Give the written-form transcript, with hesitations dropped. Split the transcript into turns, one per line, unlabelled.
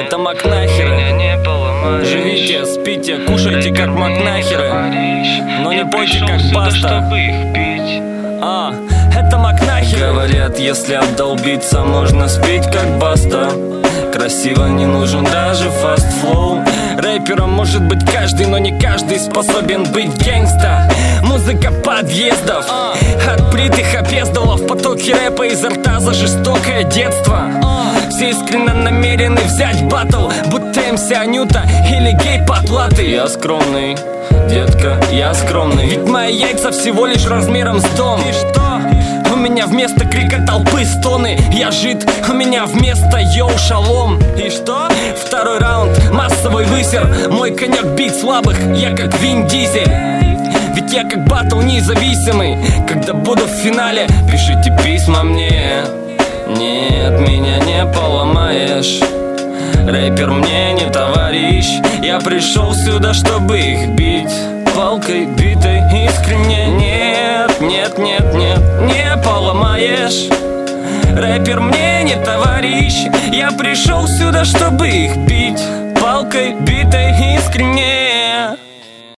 Это макнахеры.
Меня не поломаешь.
Живите, спите, кушайте как макнахеры, но не пойте как
сюда,
баста.
чтобы их бить.
Это макнахеры. Говорят, если отдолбиться, можно спеть как баста. Красиво, не нужен даже фаст-флоу. Рэпером может быть каждый, но не каждый способен быть гангста. Музыка подъездов, от бритых опездалов. Потоки рэпа изо рта за жестокое детство. Все искренне намерены взять батл, будто МС Анюта или гей потлатый. Я скромный, детка, я скромный. Ведь мои яйца всего лишь размером с дом. И что? У меня вместо крика толпы стоны. Я жид, у меня вместо йоу шалом. И что? Второй раунд, массовый высер. Мой конек бить слабых, я как Вин Дизель. Ведь я как батл независимый. Когда буду в финале, пишите письма мне. Нет, меня не поломаешь. Рэпер мне не товарищ. Я пришел сюда, чтобы их бить палкой битой искренне. Нет, нет, нет, нет, не поломаешь. Рэпер мне не товарищ. Я пришел сюда, чтобы их бить палкой битой искренне.